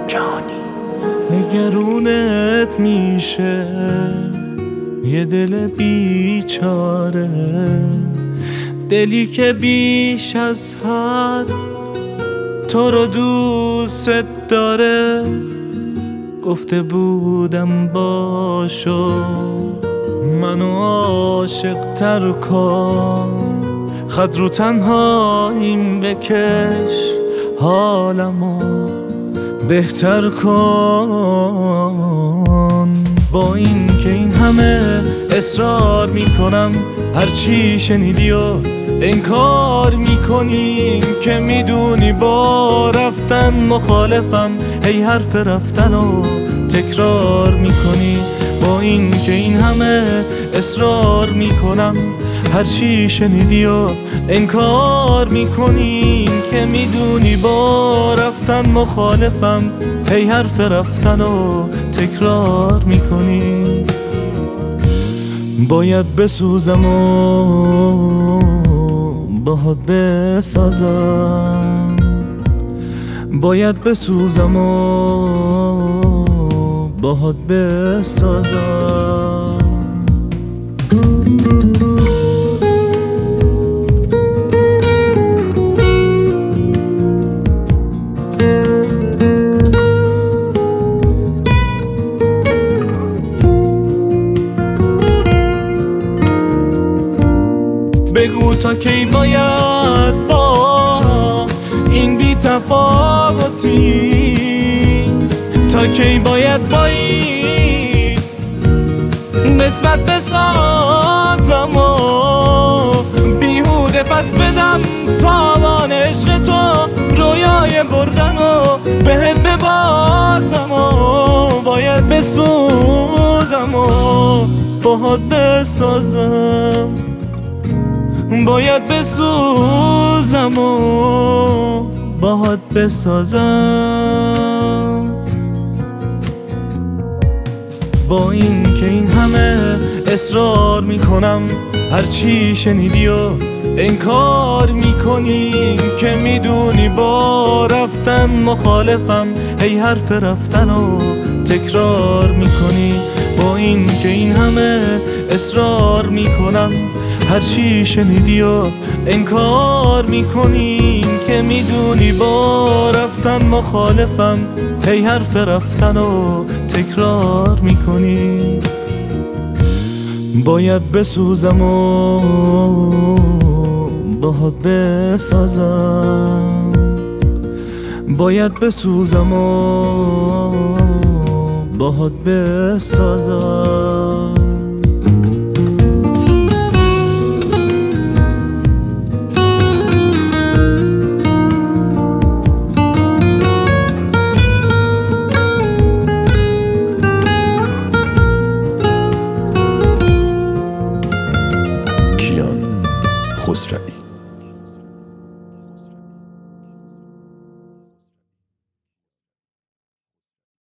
نگرونت میشه یه دل بیچاره، دلی که بیش از حد تو رو دوست داره. گفته بودم باشو منو عاشق تر کن، خط رو تنهاییم بکش حالمو بهتر کن. با این که این همه اصرار میکنم، هرچی شنیدی و انکار میکنی، که میدونی با رفتن مخالفم، هی حرف رفتن و تکرار میکنی. با این که این همه اصرار میکنم، هرچی شنیدی و انکار میکنی، که میدونی با رفتن مخالفم، هی حرف رفتن و تکرار میکنی. باید بسوزم و باهات بسازم، باید بسوزم و باهات بسازم. بگو تا کی باید با این بی تفاوتی، تا کی باید با این نسبت بسازم و بیهوده پس بدم تاوان عشق تو، رویای بردن و بهت ببازم و باید بسوزم و باهات بسازم، باید بسوزم و باهات بسازم. با این که این همه اصرار میکنم، هرچی شنیدی و انکار میکنی، که میدونی با رفتن مخالفم، هی حرف رفتن و تکرار میکنی. با این که این همه اصرار میکنم، هرچی شنیدی و انکار میکنی، که میدونی با رفتن مخالفم، هی حرف رفتن و تکرار میکنی. باید بسوزم و باهات بسازم، باید بسوزم و باهات بسازم. کیان خسروی.